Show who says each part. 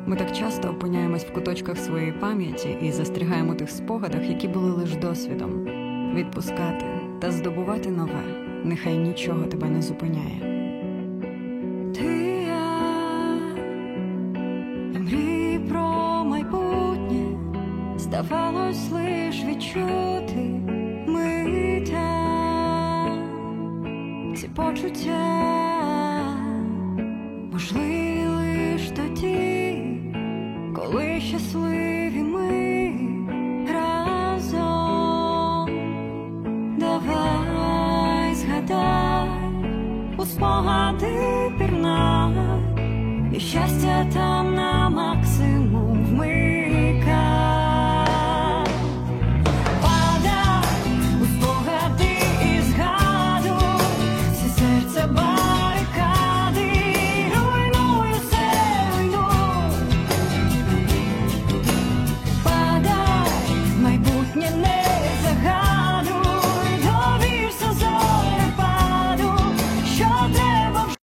Speaker 1: Ми так часто опиняємось в куточках своєї пам'яті і застрягаємо у тих спогадах, які були лише досвідом. Відпускати та здобувати нове, нехай нічого тебе не зупиняє. Ти я, і мрії про майбутнє здавалось лиш відчути миття. Ці почуття можливі лиш тоді, коли щасливі ми разом. Давай згадай, у спогади пірнай, і щастя там на максимум вмикай. Падай у спогади і згадуй всі серця барикади, руйнуй усе, руйнуй. Падай, майбутнє не